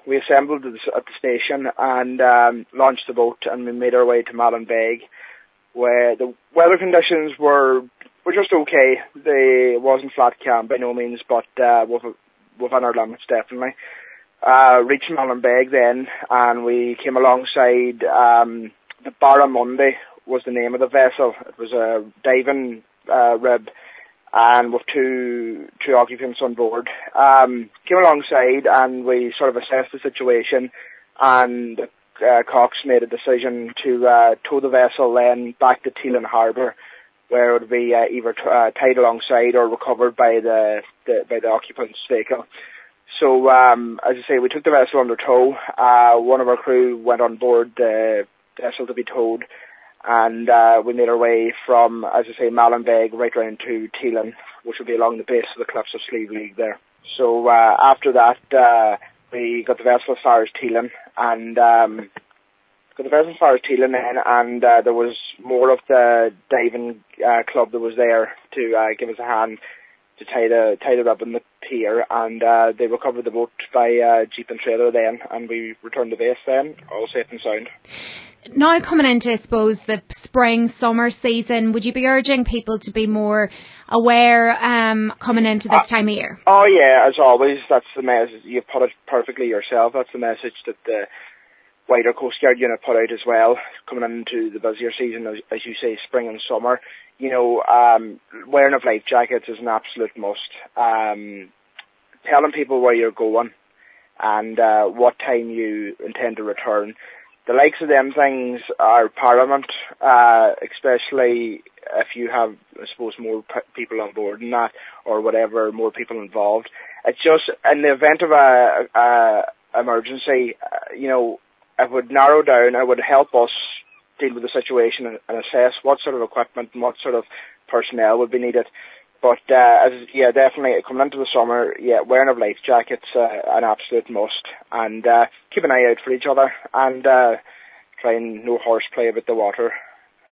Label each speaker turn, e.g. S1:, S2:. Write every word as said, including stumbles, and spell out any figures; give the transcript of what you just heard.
S1: we assembled at the, at the station and um, launched the boat, and we made our way to Mallinbeg, where the weather conditions were were just okay. They wasn't flat calm by no means, but uh, within, within our limits definitely. Uh, reached Mallinbeg then, and we came alongside um, the Barramundi was the name of the vessel. It was a diving uh, rib, and with two two occupants on board. Um, came alongside, and we sort of assessed the situation, and uh, Cox made a decision to uh, tow the vessel then back to Teelan Harbour, where it would be uh, either t- uh, tied alongside or recovered by the, the by the occupants' vehicle. So, um, as I say, we took the vessel under tow. Uh, one of our crew went on board the vessel to be towed, and uh, we made our way from, as I say, Mallinbeg right round to Teelan, which will be along the base of the cliffs of Slieve League there. So uh, after that, uh, we got the vessel as far as Teelan, and um, got the vessel as far as Teelan then, and uh, there was more of the diving uh, club that was there to uh, give us a hand to tie the tie the rib in the pier, and uh, they recovered the boat by uh, jeep and trailer then, and we returned to base then, all safe and sound.
S2: Now coming into, I suppose, the spring, summer season, would you be urging people to be more aware um, coming into this uh, time of year?
S1: Oh yeah, as always, that's the message. You've put it perfectly yourself. That's the message that the wider Coast Guard unit put out as well, coming into the busier season, as, as you say, spring and summer. You know, um, wearing of life jackets is an absolute must. Um, telling people where you're going and uh, what time you intend to return. The likes of them things are paramount, uh, especially if you have, I suppose, more p- people on board than that, or whatever, more people involved. It's just, in the event of a, a emergency, uh, you know, it would narrow down, it would help us deal with the situation and, and assess what sort of equipment and what sort of personnel would be needed. But, uh, as, yeah, definitely, coming into the summer, yeah, wearing of life jackets, uh, an absolute must. And, uh, keep an eye out for each other, and, uh, try and no horseplay about the water.